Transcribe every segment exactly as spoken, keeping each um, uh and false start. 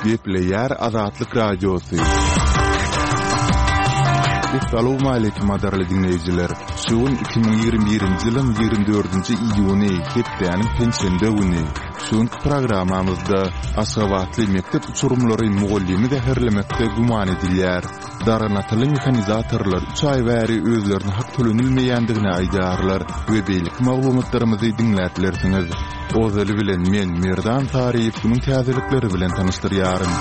Gepleyer Azatlyk Radiosu. Assalamu alaykum madarly dinleyijiler. Şuun iki bin ýygrimi birinji ýylyň ýygrimi dördünji iýuny hepdeniň pensiýende güni. Şuun programamyzda Aşgabatly mektep uçurumlary mugallymy da herlemekde guman edilýär. Daranatyly mekanizatorlar üç ay bäri özlerini hak tölenilmeýändigine aýdarlar we beýlik maglumatlarymyzy dinlätilersiňiz. Ozaly bilen men Merdan Tariýew şunun täzelikleri bilen tanışdyrýarym.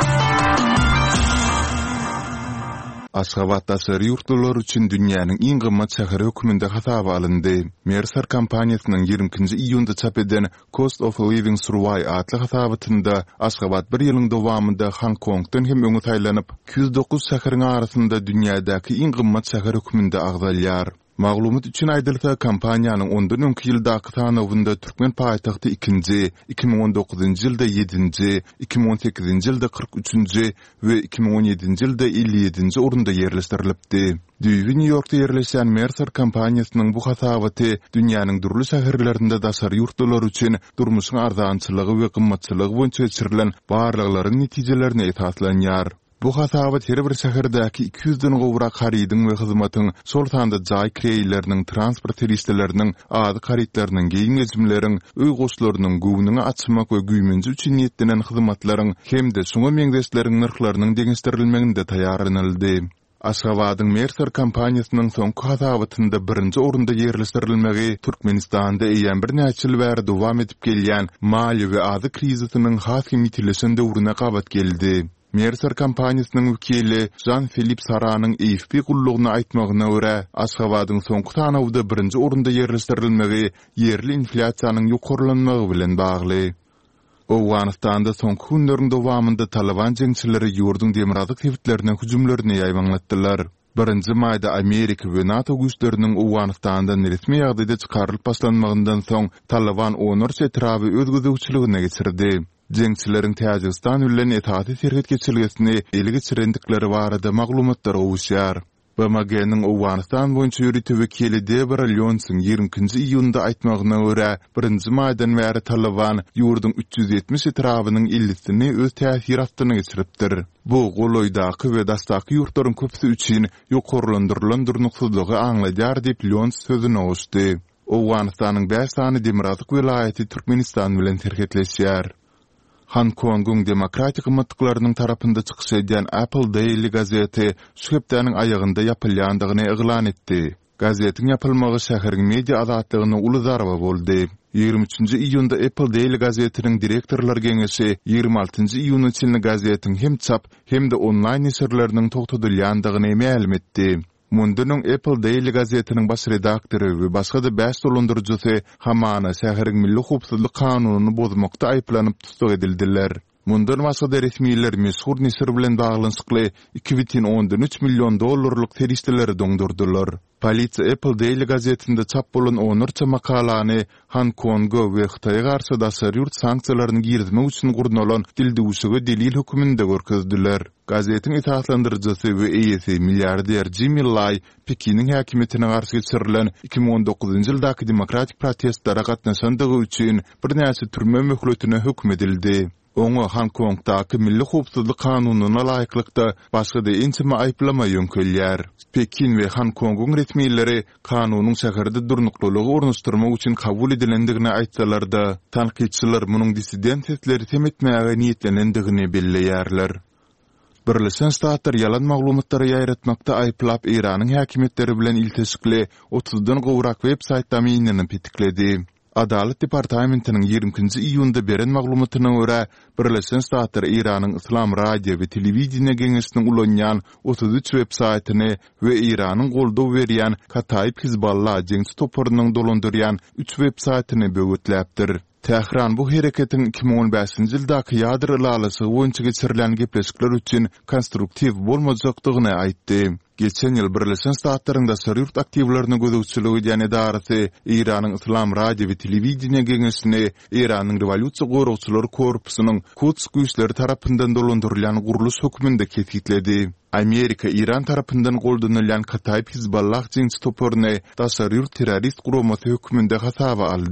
Aşgabatda şäher ýurtlar üçin dünýäniň iň gymmat şäheri höküminde hasaba alyndy. Mercer kompaniýasynyň ýigrimkinji iýunda çap eden Cost of Living Survey adly hasabatynda Aşgabat bir ýylyň dowamında Hong Kongdan hem öňe taýlanyp iki yüz dokuz şäheriň arasynda dünýädäki iň gymmat şäher höküminde agdalýar. Maglumat üçin aýdylsa kompaniýanyň ondan öňki ýyldaky tanawynda Türkmen paýtagty ikinji, iki bin on dokuzunji ýylda ýedinji, iki bin on sekizinji ýylda kırk üçünji we iki bin on ýedinji ýylda elli ýedinji orunda ýerleşdirilipdi. Düýbi New Yorkda ýerleşen Mercer kompaniýasynyň bu hasabaty dünýäniň durly şäherlerinde daşary ýurtlar üçin durmuşyň arzançylygy we gymmatçylygy boýunça geçirilen barlyklaryň netijelerini esaslanýar. Bu hasabat her bir şäherdäki iki yüzden gowrak haridyň we hyzmatyň şol sanda jaý kreýleriniň transport listeleriniň ady haritlarynyň geýin geçimleriň öý goşlarynyň göwüni açmak we güýmenji üçin niýetlenen hyzmatlaryň hemde şoňa meňzeşleriň narhlarynyň deňişdirilmeginde taýýarlanyldy. Aşgabatyň Mercer kompaniýasynyň soňky hasabatynda birinji orunda ýerleşdirilmegi Türkmenistanda eýen bir näçe ýyl bäri dowam edip gelýän maliýe we ady krizisynyň hasym ýitilisinde döwrüne gabat geldi. Mercer kompaniýasynyň wekili Jean-Philippe Saranyň A F P gullugyny aýtmagyna görä, Aşgabatyň soňky tanawda birinji orunda ýerleşdirilmegi ýerli inflasiýanyň ýokarlanmagy bilen bagly. Owganystanda soňky günleriň dowamında Taliban jeňçileri ýurdun demirazyk hewitlerine hüjümlerini ýaýmanlatdylar. Birinji maýda Amerika we NATO güýçleriniň Owganystandan resmi ýagdaýda çykarylyp başlanmagyndan soň Taliban onurç etraby öz gözegçiligine geçirdi. Jeňçileriň Täjikistan bilen etaty serhet geçirgesini ele geçirendikleri barada maglumatlar gowuşýar. B M G'niň Owganystan boýunça ýürütü wekili Deborah Lyonson ýigrimkinji iýunda aýtmagyna görä, birinji maýdan bäri Taliban ýurdun üç yüz ýetmiş etrabynyň ellisini öz täsir astyna geçiripdir. Bu goloýdaky we dastaky ýurtlaryň köpüsi üçin ýokarlandyrylan durnuksuzlygy aňlaýar diýip Lyons sözüne oşdy. Owganystanyň beş sany demirazyk welaýaty Türkmenistan bilen terhetleşýär. Hong Kong'un demokratik ymmatlyklarynyň tarapynda çykyş edýän Apple Daily gazeti şu hepdeniň aýagynda ýapylýandygyny eglan etdi. Gazetiň ýapylmagy şäheriň media azatlygyna uly zarba boldy. ýygrimi üçünji iýunda Apple Daily gazetiniň direktorlar geňeşi ýygrimi altynji iýun üçin gazetiň hem çap hem de onlaýn nesirleriniň togtadylýandygyny ma'lum etdi. Mundunyň Apple Daily gazetiniň baş redaktory we başga da beş dolandyrjysy hamana şäheriň milli howpsuzlyk kanunyny bozmakda aýplanyp tutuk edildiler. Mundan başga da resmiýetler meşhur nesir bilen baglanyşykly iki bin ondan üç million dollarlyk terişdeleri doňdurdylar. Polisiýa Apple Daily gazetinde çap bolan onurça makalany Hong Kong'a we Hytaýa garşy daşary ýurt sanksiýalaryny girdmek üçin gurnulan dildewüşige delil höküminde görkezdiler. Gazetiň esaslandyrjysy we eýesi milliarder Jimmy Lai Pekiniň häkimetine garşy geçirilen iki bin on dokuzunji ýyldaky demokratik protestlara gatnaşandygy üçin bir näçe türme möhletine hökm edildi. Oňa Hong Kong'daky milli howpsuzlyk kanunyna laýyklykda başga da ençime aýplama ýönkelýär. Pekin we Hong Kong'un resmiýetleri kanunyň şäherde durnuklygy ornaşdyrmak üçin kabul edilendigini aýtsalar da, tanqidçiler munyň dissident sesleri temetmäge niýetlenendigini belleýärler. Birleşen Ştatlar yalan maglumatlary ýaýratmakda aýplap Iranyň häkimetleri bilen ilteşikli otuzdan gowrak websaytda meýnini petikledi. Adalet Departamentiniň ýigrimkinji iýunda beren maglumatyna görä, Birleşen Ştatlar Iranyň Islam radio we telewiziýa geňeşiniň ulanýan otuz üç websaytyny we Iranyň goldaw berýän Kataýb Hizballah jeňsi toparynyň dolandyrýan üç websaytyny böwetläpdir. Tehran bu hereketiň iki bin on beşinji ýyldaky ýadro ýalasy boýunça geçirilen gepleşikler üçin konstruktiv bolmajakdygyny aýtdy. Geçen ýyl Birleşen Ştatlaryň daşary ýurt aktivlaryny gözegçiligi edýän edarasy Iranyň Islam radio we telewiziýa geňeşini Iranyň rewolýusiýa gorugçylary korpusynyň Quds güýçleri tarapyndan dolandyrylýan guruluş hökmünde ketgitledi. Amerika İran tarapyndan goldanylýan Kataýb Hizballah jeňsi toparyny daşary ýurt terrorist guramasy hökmünde hasaba aldy.